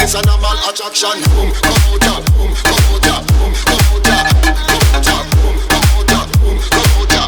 It's a normal attraction. Boom, come out ya. Boom, come